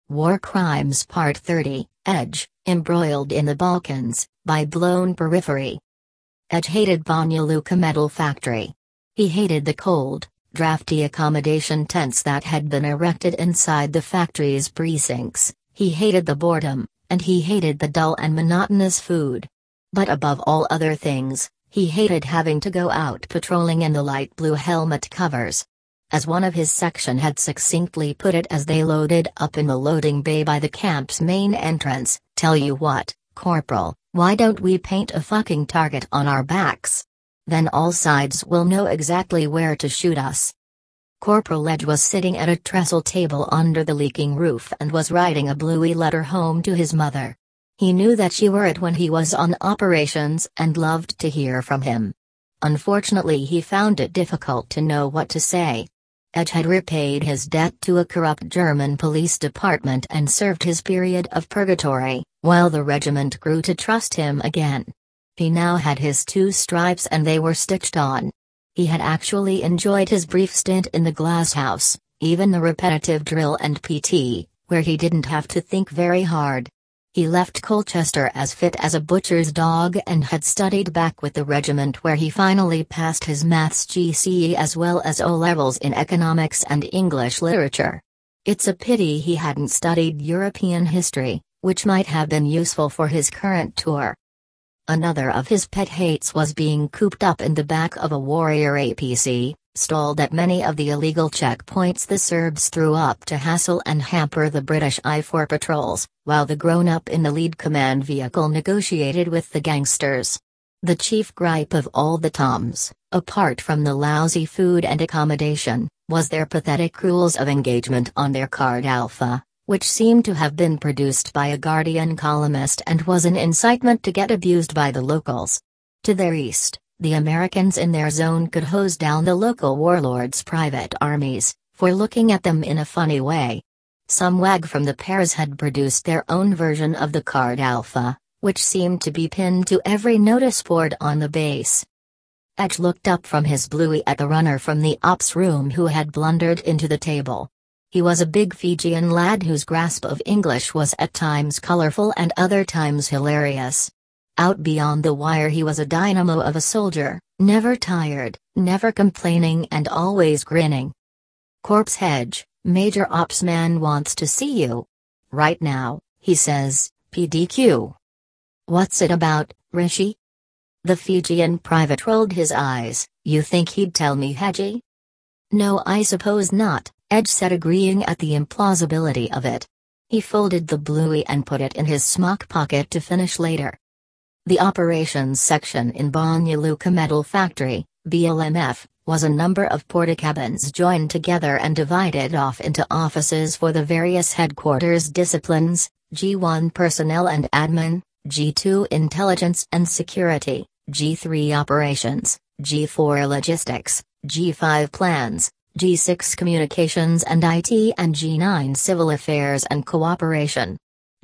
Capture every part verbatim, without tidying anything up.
War Crimes Part thirty, Edge, Embroiled in the Balkans, by Blown Periphery. Edge hated Banja Luka Metal Factory. He hated the cold, drafty accommodation tents that had been erected inside the factory's precincts, he hated the boredom, and he hated the dull and monotonous food. But above all other things, he hated having to go out patrolling in the light blue helmet covers. As one of his section had succinctly put it as they loaded up in the loading bay by the camp's main entrance, "Tell you what, Corporal, why don't we paint a fucking target on our backs? Then all sides will know exactly where to shoot us." Corporal Edge was sitting at a trestle table under the leaking roof and was writing a bluey letter home to his mother. He knew that she worried when he was on operations and loved to hear from him. Unfortunately, he found it difficult to know what to say. Edge had repaid his debt to a corrupt German police department and served his period of purgatory, while the regiment grew to trust him again. He now had his two stripes and they were stitched on. He had actually enjoyed his brief stint in the glasshouse, even the repetitive drill and P T, where he didn't have to think very hard. He left Colchester as fit as a butcher's dog and had studied back with the regiment, where he finally passed his maths G C E as well as O-levels in economics and English literature. It's a pity he hadn't studied European history, which might have been useful for his current tour. Another of his pet hates was being cooped up in the back of a Warrior A P C, stalled at many of the illegal checkpoints the Serbs threw up to hassle and hamper the British I four patrols, while the grown-up in the lead command vehicle negotiated with the gangsters. The chief gripe of all the Toms, apart from the lousy food and accommodation, was their pathetic rules of engagement on their card Alpha, which seemed to have been produced by a Guardian columnist and was an incitement to get abused by the locals. To their east, the Americans in their zone could hose down the local warlords' private armies, for looking at them in a funny way. Some wag from the pairs had produced their own version of the card Alpha, which seemed to be pinned to every notice board on the base. Edge looked up from his bluey at the runner from the ops room who had blundered into the table. He was a big Fijian lad whose grasp of English was at times colorful and other times hilarious. Out beyond the wire he was a dynamo of a soldier, never tired, never complaining and always grinning. "Corpse Hedge, Major Ops Man wants to see you. Right now," he says, P D Q. "What's it about, Rishi?" The Fijian private rolled his eyes. "You think he'd tell me, Hedgie?" "No, I suppose not," Edge said, agreeing at the implausibility of it. He folded the bluey and put it in his smock pocket to finish later. The operations section in Banja Luka Metal Factory, B L M F, was a number of portacabins joined together and divided off into offices for the various headquarters disciplines: G one Personnel and Admin, G two Intelligence and Security, G three Operations, G four Logistics, G five Plans, G six Communications and I T, and G nine Civil Affairs and Cooperation.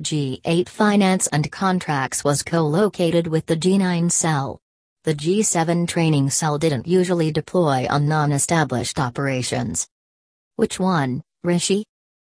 G eight Finance and Contracts was co-located with the G nine cell. The G seven Training cell didn't usually deploy on non-established operations. "Which one, Rishi?"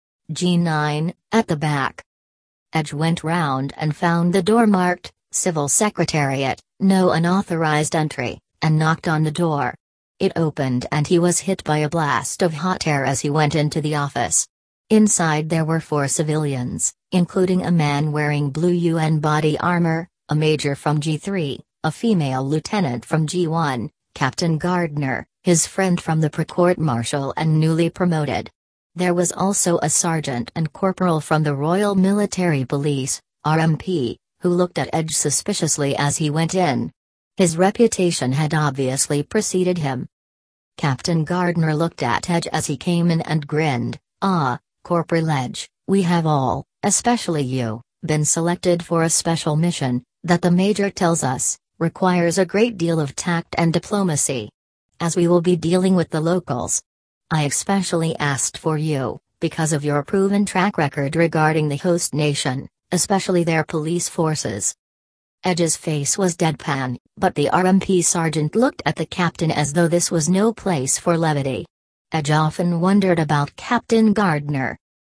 "G nine, at the back." Edge went round and found the door marked, "Civil Secretariat, no unauthorized entry," and knocked on the door. It opened and he was hit by a blast of hot air as he went into the office. Inside there were four civilians, including a man wearing blue U N body armor, a major from G three, a female lieutenant from G one, Captain Gardner, his friend from the Precourt Marshal and newly promoted. There was also a sergeant and corporal from the Royal Military Police, R M P, who looked at Edge suspiciously as he went in. His reputation had obviously preceded him. Captain Gardner looked at Edge as he came in and grinned. "Ah, Corporal Edge, we have all, especially you, been selected for a special mission, that the Major tells us, requires a great deal of tact and diplomacy. As we will be dealing with the locals. I especially asked for you, because of your proven track record regarding the host nation, especially their police forces." Edge's face was deadpan, but the R M P sergeant looked at the captain as though this was no place for levity. Edge often wondered about Captain Gardner.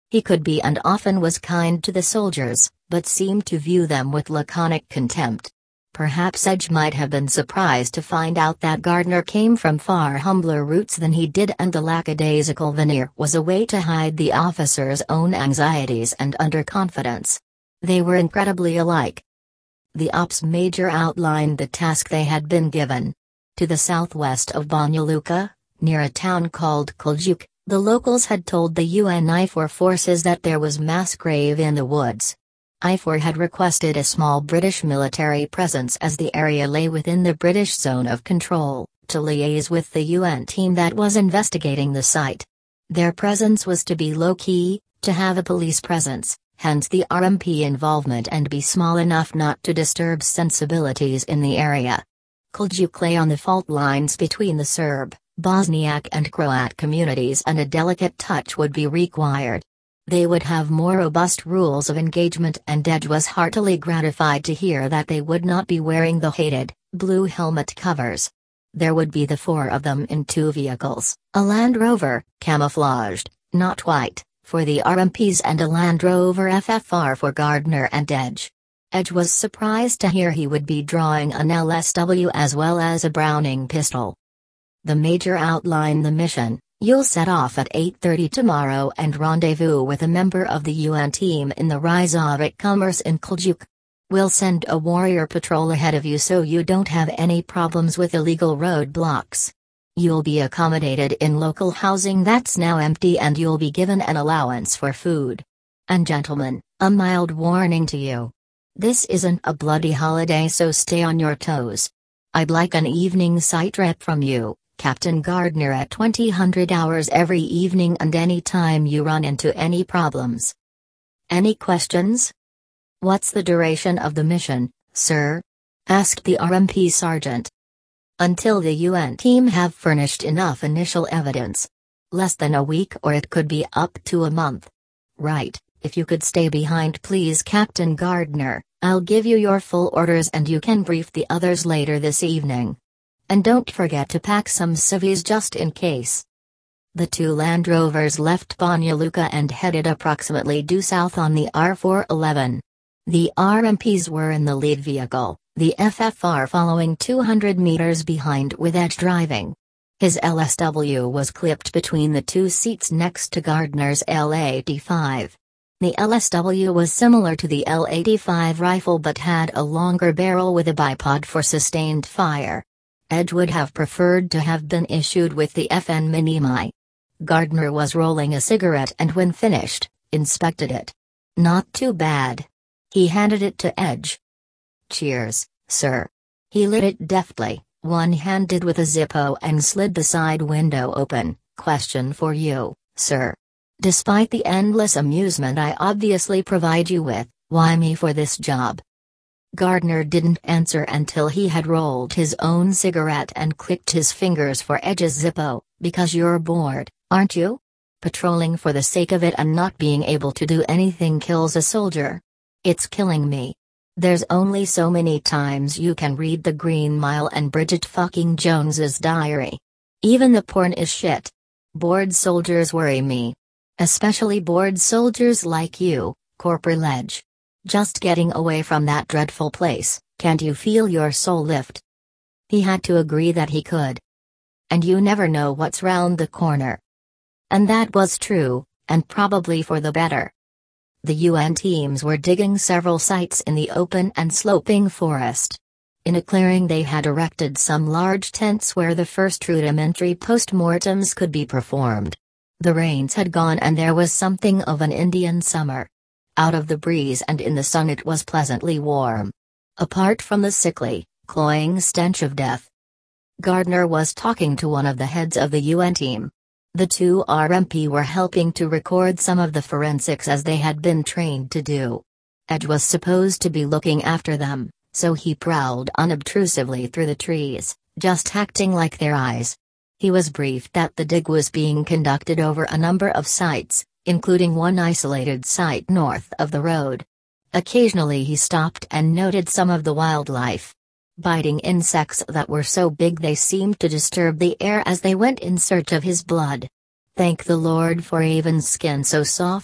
He could be and often was kind to the soldiers, but seemed to view them with laconic contempt. Perhaps Edge might have been surprised to find out that Gardner came from far humbler roots than he did, and the lackadaisical veneer was a way to hide the officer's own anxieties and underconfidence. They were incredibly alike. The ops major outlined the task they had been given. To the southwest of Banja Luka, near a town called Kuljuk, the locals had told the U N I F O R forces that there was mass grave in the woods. I F O R had requested a small British military presence as the area lay within the British zone of control, to liaise with the U N team that was investigating the site. Their presence was to be low-key, to have a police presence, hence the R M P involvement, and be small enough not to disturb sensibilities in the area. Kuljuk lay on the fault lines between the Serb, Bosniak and Croat communities, and a delicate touch would be required. They would have more robust rules of engagement, and Edge was heartily gratified to hear that they would not be wearing the hated, blue helmet covers. There would be the four of them in two vehicles, a Land Rover, camouflaged, not white, for the R M Ps, and a Land Rover F F R for Gardner and Edge. Edge was surprised to hear he would be drawing an L S W as well as a Browning pistol. The Major outlined the mission. You'll set off at eight thirty tomorrow and rendezvous with a member of the U N team in the Reykjavik Commerce in Kuljuk. We'll send a warrior patrol ahead of you so you don't have any problems with illegal roadblocks. You'll be accommodated in local housing that's now empty, and you'll be given an allowance for food. And gentlemen, a mild warning to you. This isn't a bloody holiday, so stay on your toes. I'd like an evening sight rep from you, Captain Gardner, at twenty hundred hours every evening and any time you run into any problems. Any questions? What's the duration of the mission, sir? Asked the R M P sergeant. Until the U N team have furnished enough initial evidence. Less than a week, or it could be up to a month. Right, if you could stay behind please, Captain Gardner. I'll give you your full orders and you can brief the others later this evening. And don't forget to pack some civvies just in case. The two Land Rovers left Banja Luka and headed approximately due south on the R four eleven. The R M Ps were in the lead vehicle, the F F R following two hundred meters behind with Edge driving. His L S W was clipped between the two seats next to Gardner's L eighty-five. The L S W was similar to the L eighty-five rifle but had a longer barrel with a bipod for sustained fire. Edge would have preferred to have been issued with the F N Minimi. Gardner was rolling a cigarette and when finished, inspected it. Not too bad. He handed it to Edge. Cheers, sir. He lit it deftly, one-handed with a Zippo, and slid the side window open. Question for you, sir. Despite the endless amusement I obviously provide you with, why me for this job? Gardner didn't answer until he had rolled his own cigarette and clicked his fingers for Edge's Zippo. Because you're bored, aren't you? Patrolling for the sake of it and not being able to do anything kills a soldier. It's killing me. There's only so many times you can read The Green Mile and Bridget fucking Jones's Diary. Even the porn is shit. Bored soldiers worry me. Especially bored soldiers like you, Corporal Edge. Just getting away from that dreadful place, can't you feel your soul lift? He had to agree that he could. And you never know what's round the corner. And that was true, and probably for the better. The U N teams were digging several sites in the open and sloping forest. In a clearing they had erected some large tents where the first rudimentary post-mortems could be performed. The rains had gone and there was something of an Indian summer. Out of the breeze and in the sun it was pleasantly warm. Apart from the sickly, cloying stench of death. Gardner was talking to one of the heads of the U N team. The two R M P were helping to record some of the forensics as they had been trained to do. Edge was supposed to be looking after them, so he prowled unobtrusively through the trees, just acting like their eyes. He was briefed that the dig was being conducted over a number of sites, including one isolated site north of the road. Occasionally he stopped and noted some of the wildlife. Biting insects that were so big they seemed to disturb the air as they went in search of his blood. Thank the Lord for Avon's skin so soft,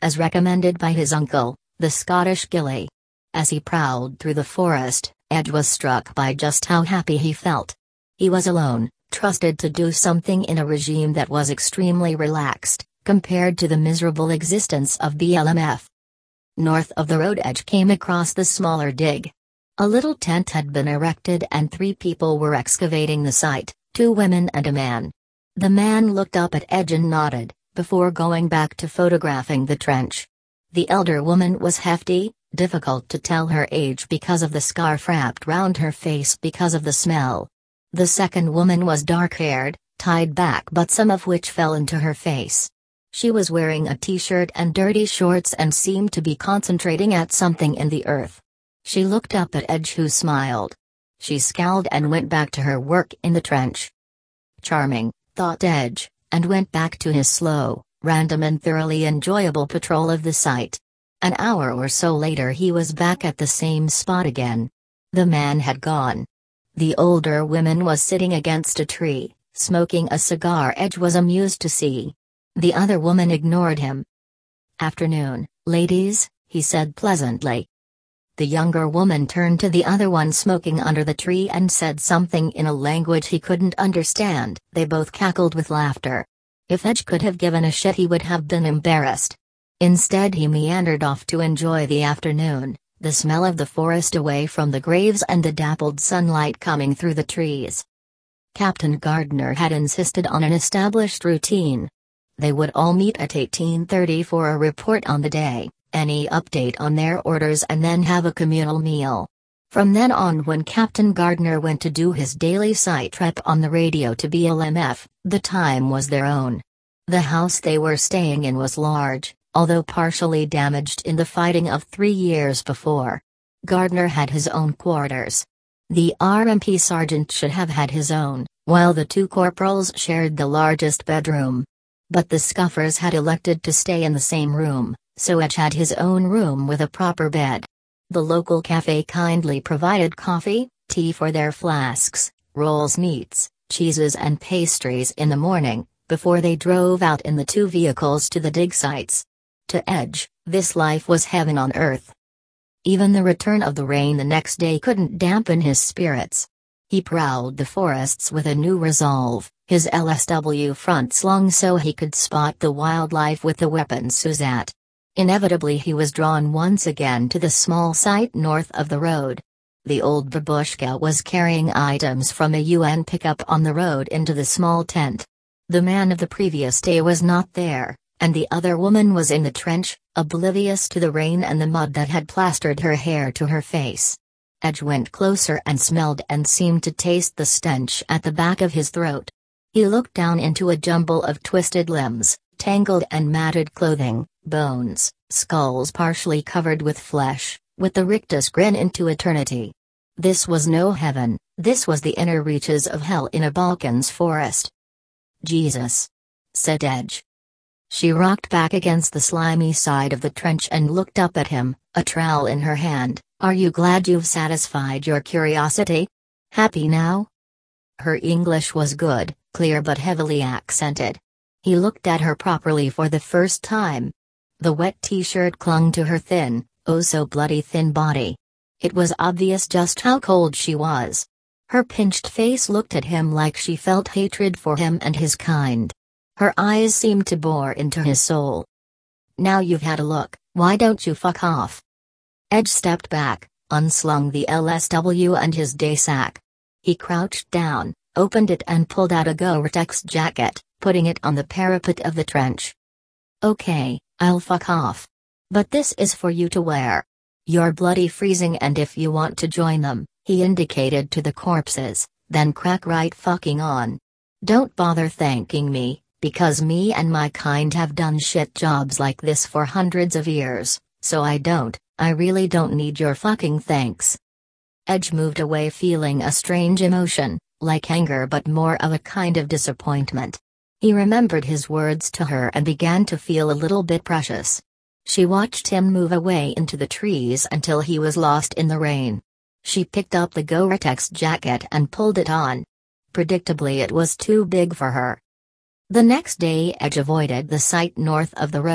as recommended by his uncle, the Scottish Gilly. As he prowled through the forest, Edge was struck by just how happy he felt. He was alone, trusted to do something in a regime that was extremely relaxed, compared to the miserable existence of B L M F. North of the road, Edge came across the smaller dig. A little tent had been erected and three people were excavating the site, two women and a man. The man looked up at Edge and nodded, before going back to photographing the trench. The elder woman was hefty, difficult to tell her age because of the scarf wrapped round her face because of the smell. The second woman was dark-haired, tied back but some of which fell into her face. She was wearing a t-shirt and dirty shorts and seemed to be concentrating at something in the earth. She looked up at Edge, who smiled. She scowled and went back to her work in the trench. Charming, thought Edge, and went back to his slow, random and thoroughly enjoyable patrol of the site. An hour or so later he was back at the same spot again. The man had gone. The older woman was sitting against a tree, smoking a cigar. Edge was amused to see. The other woman ignored him. "Afternoon, ladies," he said pleasantly. The younger woman turned to the other one smoking under the tree and said something in a language he couldn't understand. They both cackled with laughter. If Edge could have given a shit, he would have been embarrassed. Instead, he meandered off to enjoy the afternoon, the smell of the forest away from the graves and the dappled sunlight coming through the trees. Captain Gardner had insisted on an established routine. They would all meet at eighteen thirty for a report on the day, any update on their orders, and then have a communal meal. From then on, when Captain Gardner went to do his daily site rep on the radio to B L M F, the time was their own. The house they were staying in was large, although partially damaged in the fighting of three years before. Gardner had his own quarters. The R M P sergeant should have had his own, while the two corporals shared the largest bedroom. But the Scuffers had elected to stay in the same room, so Edge had his own room with a proper bed. The local cafe kindly provided coffee, tea for their flasks, rolls, meats, cheeses and pastries in the morning, before they drove out in the two vehicles to the dig sites. To Edge, this life was heaven on earth. Even the return of the rain the next day couldn't dampen his spirits. He prowled the forests with a new resolve, his L S W front slung so he could spot the wildlife with the weapon Suzette. Inevitably he was drawn once again to the small site north of the road. The old babushka was carrying items from a U N pickup on the road into the small tent. The man of the previous day was not there, and the other woman was in the trench, oblivious to the rain and the mud that had plastered her hair to her face. Edge went closer and smelled and seemed to taste the stench at the back of his throat. He looked down into a jumble of twisted limbs, tangled and matted clothing, bones, skulls partially covered with flesh, with the rictus grin into eternity. This was no heaven, this was the inner reaches of hell in a Balkans forest. "Jesus," said Edge. She rocked back against the slimy side of the trench and looked up at him, a trowel in her hand. "Are you glad you've satisfied your curiosity? Happy now?" Her English was good, clear but heavily accented. He looked at her properly for the first time. The wet t-shirt clung to her thin, oh so bloody thin body. It was obvious just how cold she was. Her pinched face looked at him like she felt hatred for him and his kind. Her eyes seemed to bore into his soul. "Now you've had a look, why don't you fuck off?" Edge stepped back, unslung the L S W and his day sack. He crouched down, opened it and pulled out a Gore-Tex jacket, putting it on the parapet of the trench. "Okay, I'll fuck off. But this is for you to wear. You're bloody freezing, and if you want to join them," he indicated to the corpses, "then crack right fucking on. Don't bother thanking me, because me and my kind have done shit jobs like this for hundreds of years, so I don't, I really don't need your fucking thanks." Edge moved away feeling a strange emotion, like anger but more of a kind of disappointment. He remembered his words to her and began to feel a little bit precious. She watched him move away into the trees until he was lost in the rain. She picked up the Gore-Tex jacket and pulled it on. Predictably, it was too big for her. The next day Edge avoided the site north of the road,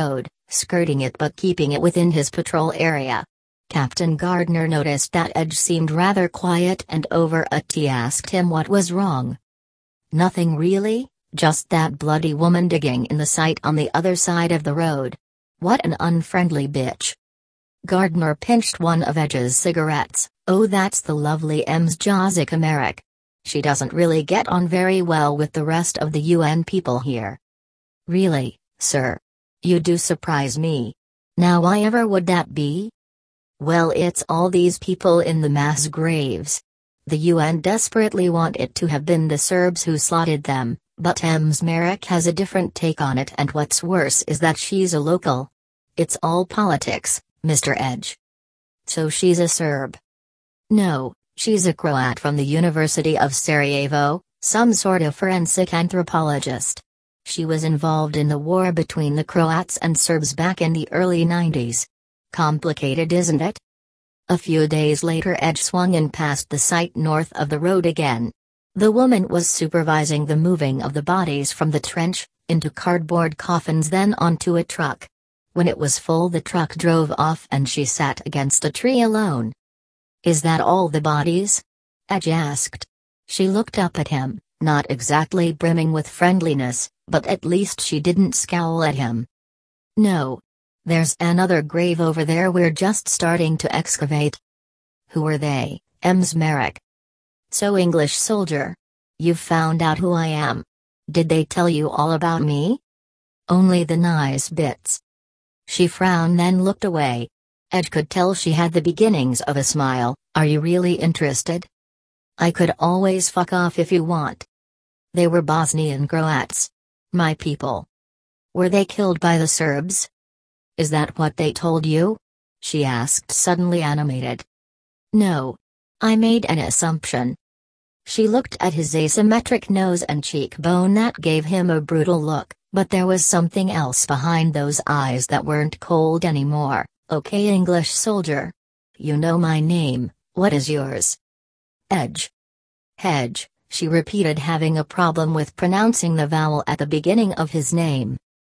skirting it but keeping it within his patrol area. Captain Gardner noticed that Edge seemed rather quiet, and over a tea asked him what was wrong. Nothing really, just that bloody woman digging in the site on the other side of the road. What an unfriendly bitch. Gardner pinched one of Edge's cigarettes. Oh, that's the lovely Ems Jazika Merrick. She doesn't really get on very well with the rest of the U N people here. Really, sir? You do surprise me. Now why ever would that be? Well, it's all these people in the mass graves. The U N desperately want it to have been the Serbs who slaughtered them, but Ems Merrick has a different take on it, and what's worse is that she's a local. It's all politics, Mister Edge. So she's a Serb? No, she's a Croat from the University of Sarajevo, some sort of forensic anthropologist. She was involved in the war between the Croats and Serbs back in the early nineties. Complicated, isn't it? A few days later, Edge swung in past the site north of the road again. The woman was supervising the moving of the bodies from the trench, into cardboard coffins, then onto a truck. When it was full, the truck drove off and she sat against a tree alone. Is that all the bodies? Edge asked. She looked up at him, not exactly brimming with friendliness, but at least she didn't scowl at him. No. There's another grave over there we're just starting to excavate. Who are they, Ems Merrick? So, English soldier. You've found out who I am. Did they tell you all about me? Only the nice bits. She frowned, then looked away. Edge could tell she had the beginnings of a smile. Are you really interested? I could always fuck off if you want. They were Bosnian Croats. My people. Were they killed by the Serbs? Is that what they told you? She asked, suddenly animated. No. I made an assumption. She looked at his asymmetric nose and cheekbone that gave him a brutal look, but there was something else behind those eyes that weren't cold anymore. Okay, English soldier. You know my name, what is yours? Edge. Hedge, she repeated, having a problem with pronouncing the vowel at the beginning of his name.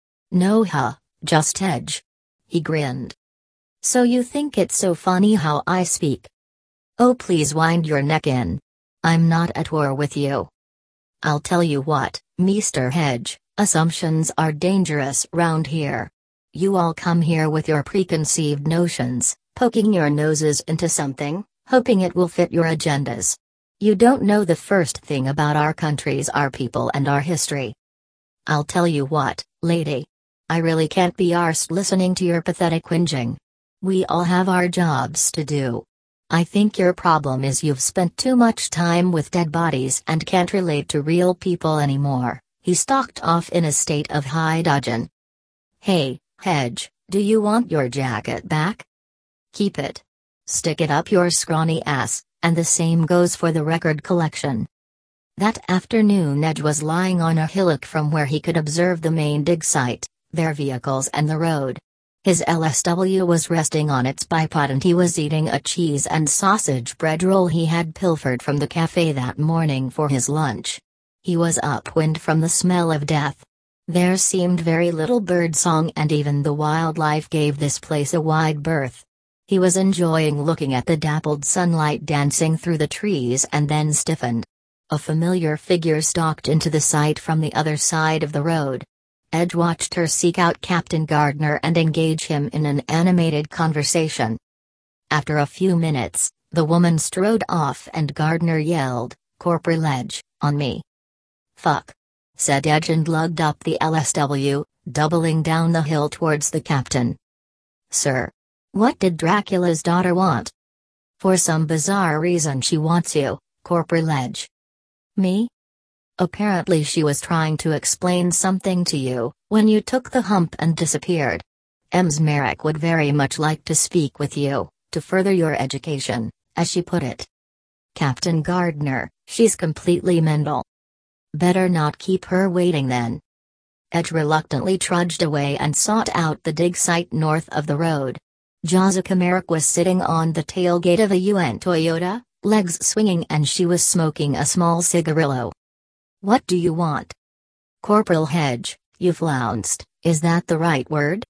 No, huh, just Edge. He grinned. So you think it's so funny how I speak? Oh, please wind your neck in. I'm not at war with you. I'll tell you what, Mister Hedge, assumptions are dangerous round here. You all come here with your preconceived notions, poking your noses into something, hoping it will fit your agendas. You don't know the first thing about our countries, our people, and our history. I'll tell you what, lady. I really can't be arsed listening to your pathetic whinging. We all have our jobs to do. I think your problem is you've spent too much time with dead bodies and can't relate to real people anymore. He stalked off in a state of high dudgeon. Hey, Hedge, do you want your jacket back? Keep it. Stick it up your scrawny ass, and the same goes for the record collection. That afternoon, Edge was lying on a hillock from where he could observe the main dig site, their vehicles, and the road. His L S W was resting on its bipod, and he was eating a cheese and sausage bread roll he had pilfered from the cafe that morning for his lunch. He was upwind from the smell of death. There seemed very little birdsong, and even the wildlife gave this place a wide berth. He was enjoying looking at the dappled sunlight dancing through the trees, and then stiffened. A familiar figure stalked into the sight from the other side of the road. Edge watched her seek out Captain Gardner and engage him in an animated conversation. After a few minutes, the woman strode off and Gardner yelled, "Corporal Edge, on me." "Fuck," said Edge and lugged up the L S W, doubling down the hill towards the captain. "Sir. What did Dracula's daughter want?" "For some bizarre reason she wants you, Corporal Edge." "Me?" "Apparently she was trying to explain something to you, when you took the hump and disappeared. Ems Merrick would very much like to speak with you, to further your education, as she put it." "Captain Gardner, she's completely mental." "Better not keep her waiting then." Edge reluctantly trudged away and sought out the dig site north of the road. Jazika Merrick was sitting on the tailgate of a U N Toyota, legs swinging, and she was smoking a small cigarillo. "What do you want?" "Corporal Hedge, you flounced, is that the right word?"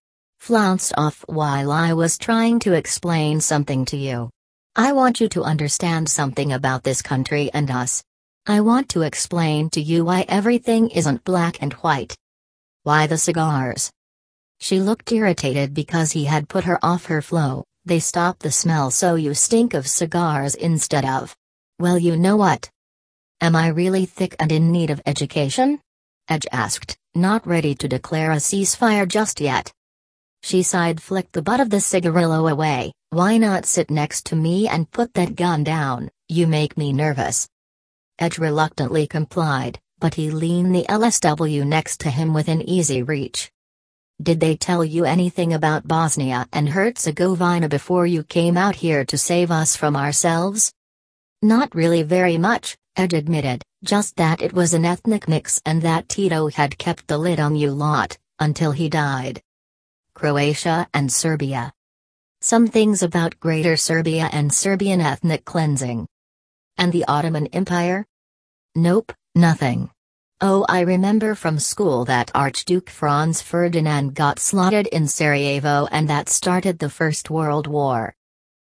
flounced off while I was trying to explain something to you. I want you to understand something about this country and us. I want to explain to you why everything isn't black and white. Why the cigars? She looked irritated because he had put her off her flow. They stop the smell so you stink of cigars instead of. Well, you know what? Am I really thick and in need of education? Edge asked, not ready to declare a ceasefire just yet. She side-flicked the butt of the cigarillo away. Why not sit next to me and put that gun down? You make me nervous. Edge reluctantly complied, but he leaned the L S W next to him within easy reach. Did they tell you anything about Bosnia and Herzegovina before you came out here to save us from ourselves? Not really very much, Edge admitted, just that it was an ethnic mix and that Tito had kept the lid on you lot, until he died. Croatia and Serbia. Some things about Greater Serbia and Serbian ethnic cleansing. And the Ottoman Empire? Nope, nothing. Oh, I remember from school that Archduke Franz Ferdinand got slaughtered in Sarajevo and that started the First World War.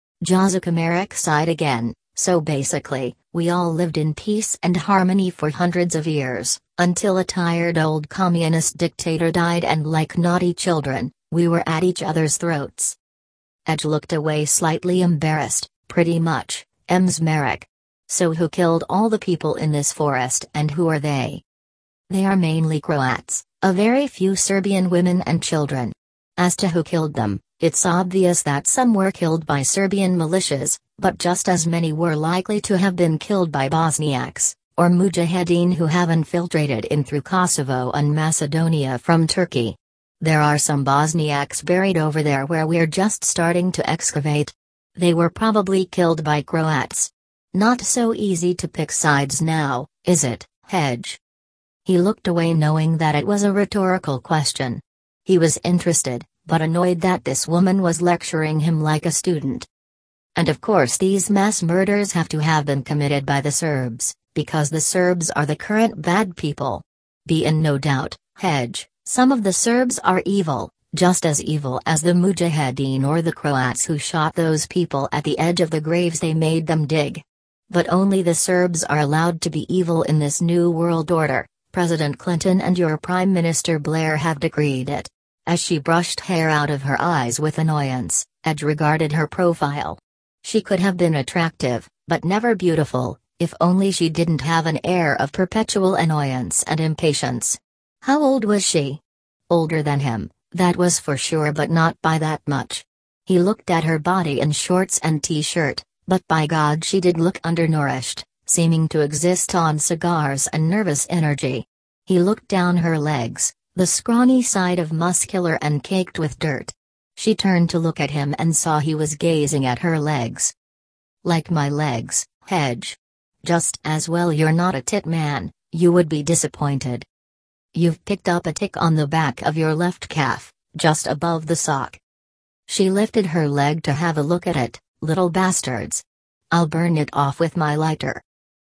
Jazika sighed again. So basically, we all lived in peace and harmony for hundreds of years, until a tired old communist dictator died and like naughty children, we were at each other's throats. Edge looked away slightly embarrassed. Pretty much, Ems Merrick. So who killed all the people in this forest and who are they? They are mainly Croats, a very few Serbian women and children. As to who killed them, it's obvious that some were killed by Serbian militias, but just as many were likely to have been killed by Bosniaks, or Mujahedin who have infiltrated in through Kosovo and Macedonia from Turkey. There are some Bosniaks buried over there where we're just starting to excavate. They were probably killed by Croats. Not so easy to pick sides now, is it, Hedge? He looked away knowing that it was a rhetorical question. He was interested, but annoyed that this woman was lecturing him like a student. And of course these mass murders have to have been committed by the Serbs, because the Serbs are the current bad people. Be in no doubt, Hedge, some of the Serbs are evil, just as evil as the Mujahedin or the Croats who shot those people at the edge of the graves they made them dig. But only the Serbs are allowed to be evil in this new world order. President Clinton and your Prime Minister Blair have decreed it. As she brushed hair out of her eyes with annoyance, Edge regarded her profile. She could have been attractive, but never beautiful, if only she didn't have an air of perpetual annoyance and impatience. How old was she? Older than him, that was for sure, but not by that much. He looked at her body in shorts and t-shirt, but by God she did look undernourished, seeming to exist on cigars and nervous energy. He looked down her legs, the scrawny side of muscular and caked with dirt. She turned to look at him and saw he was gazing at her legs. Like my legs, Hedge. Just as well you're not a tit man, you would be disappointed. You've picked up a tick on the back of your left calf, just above the sock. She lifted her leg to have a look at it. Little bastards. I'll burn it off with my lighter.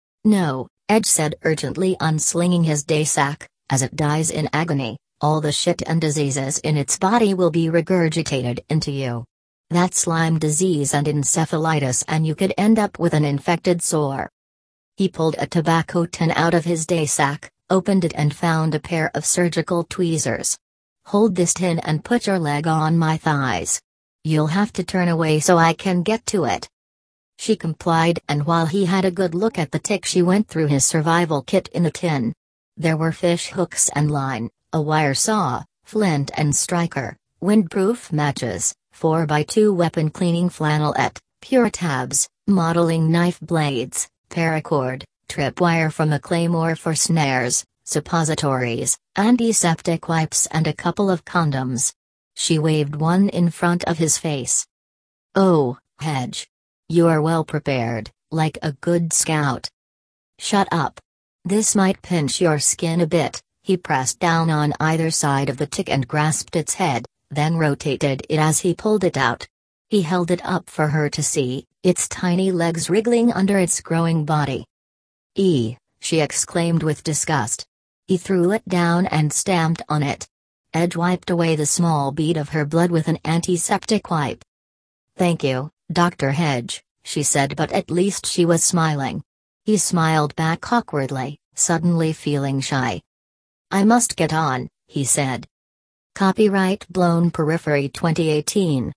No, Edge said urgently, unslinging his day sack. As it dies in agony, all the shit and diseases in its body will be regurgitated into you. That's Lyme disease and encephalitis, and you could end up with an infected sore. He pulled a tobacco tin out of his day sack, opened it and found a pair of surgical tweezers. Hold this tin and put your leg on my thighs. You'll have to turn away so I can get to it. She complied, and while he had a good look at the tick, she went through his survival kit in the tin. There were fish hooks and line, a wire saw, flint and striker, windproof matches, four by two weapon cleaning flannelette, pure tabs, modeling knife blades, paracord, tripwire from a claymore for snares, suppositories, antiseptic wipes and a couple of condoms. She waved one in front of his face. Oh, Hedge. You are well prepared, like a good scout. Shut up. This might pinch your skin a bit. He pressed down on either side of the tick and grasped its head, then rotated it as he pulled it out. He held it up for her to see, its tiny legs wriggling under its growing body. "Ee!" she exclaimed with disgust. He threw it down and stamped on it. Edge wiped away the small bead of her blood with an antiseptic wipe. "Thank you, Doctor Hedge," she said, but at least she was smiling. He smiled back awkwardly, suddenly feeling shy. "I must get on," he said. Copyright Blown Periphery twenty eighteen.